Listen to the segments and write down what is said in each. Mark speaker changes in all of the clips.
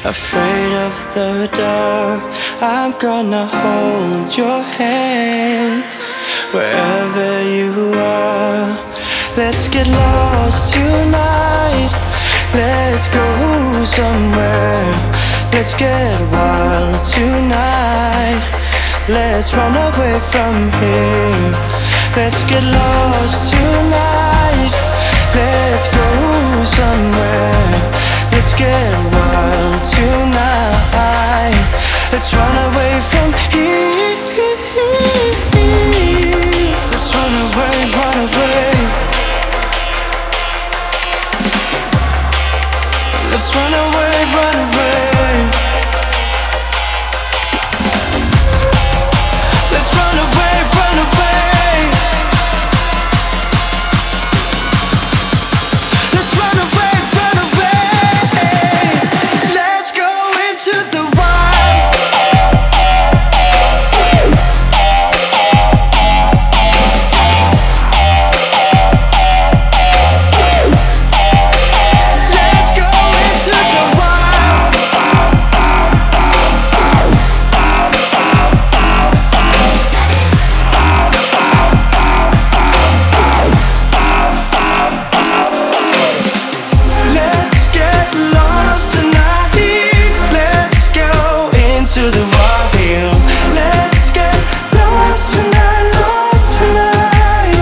Speaker 1: afraid of the dark. I'm gonna hold your hand wherever you are. Let's get lost tonight. Let's go somewhere. Let's get wild tonight. Let's run away from here. Let's get lost tonight. Let's go somewhere. Let's get wild tonight. Let's run away from here. Let's run away, run away. Let's run away, run away. Let's run away, run away. Let's run away, run away. Let's go into the wild. Let's go into the wild. Let's get lost tonight. Let's go into the wild. Let's get lost tonight, lost tonight.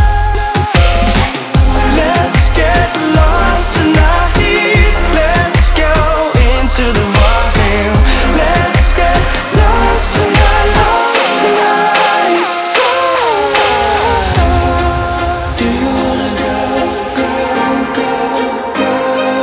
Speaker 1: Let's get lost tonight. Let's go into the wild. Let's get lost tonight, lost tonight. Do you wanna go, go, go, go?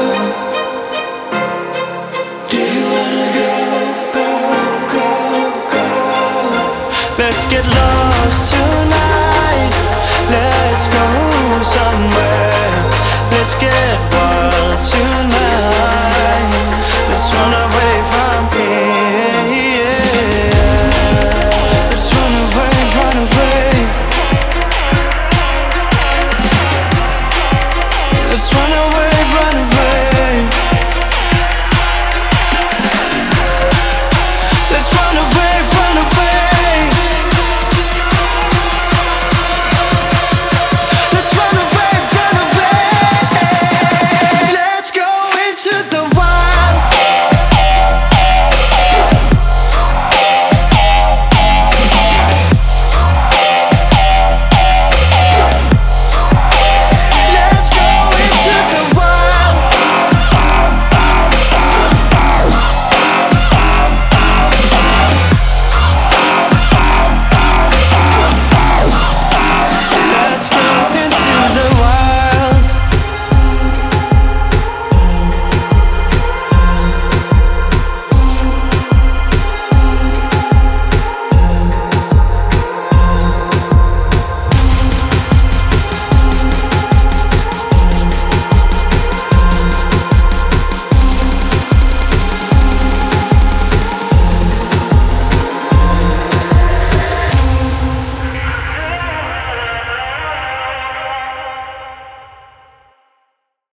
Speaker 1: Do you wanna go, go, go, go? Let's get lost tonight. Let's go somewhere. Let's get wild tonight. Let's run away from here. Let's run away, run away. Let's run away.